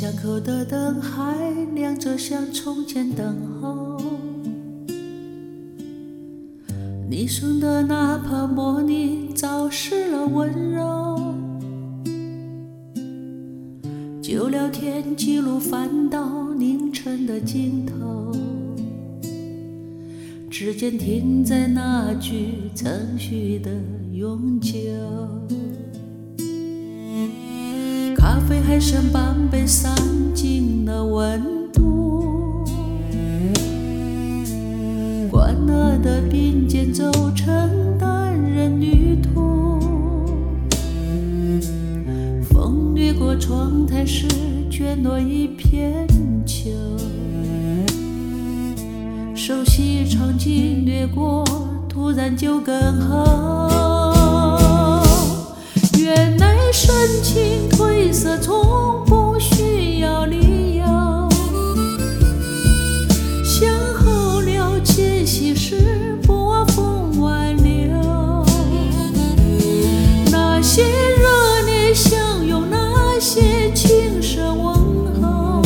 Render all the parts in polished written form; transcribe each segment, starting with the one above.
巷口的灯还亮着，像从前等候。你送的那泡沫泥早失了温柔，旧聊天记录翻到凌晨的尽头，指尖停在那句曾许的永久。咖啡还剩半杯，散尽了温度，关了的并肩走成单人旅途，风掠过窗台时卷落一片秋，熟悉场景掠过，突然就更厚。原来深情褪色从不需要理由，向后了解息时波峰挽留，那些热烈相拥，那些轻声问候，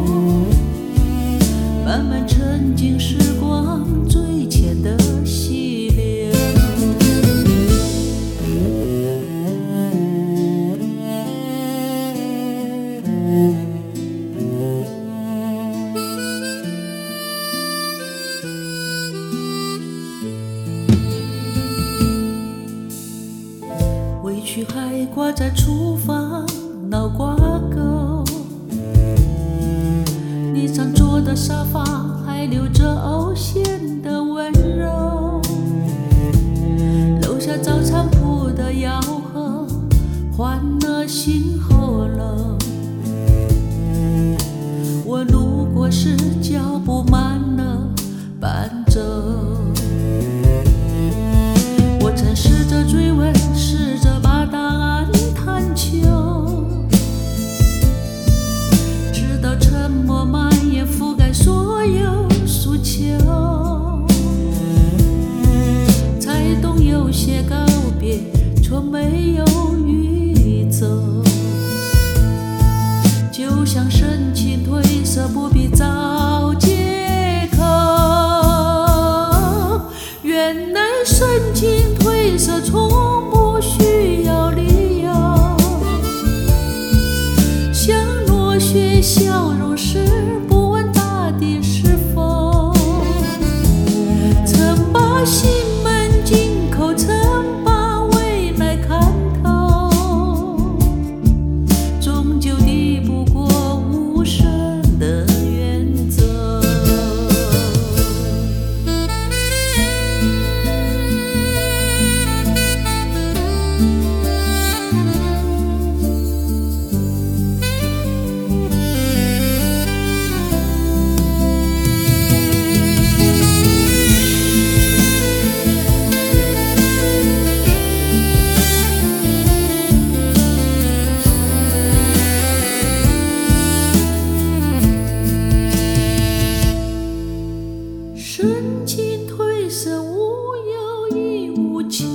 慢慢沉浸时光最浅的溪流。委屈还挂在厨房闹挂钩，你常坐的沙发还留着偶线的温柔，楼下早餐铺的吆喝换了新后楼，我路过时脚步慢了伴奏，我曾试着追问，试着把答案探求，直到沉默蔓延覆盖所有诉求，才懂有些告别从没有预走，就像深情褪色不必找借口。原来深情褪色从不需要理由，像落雪消融时不问大地是否曾把心门紧扣，曾把未来看透，终究抵不过无声的远走。深情褪色无忧亦无求，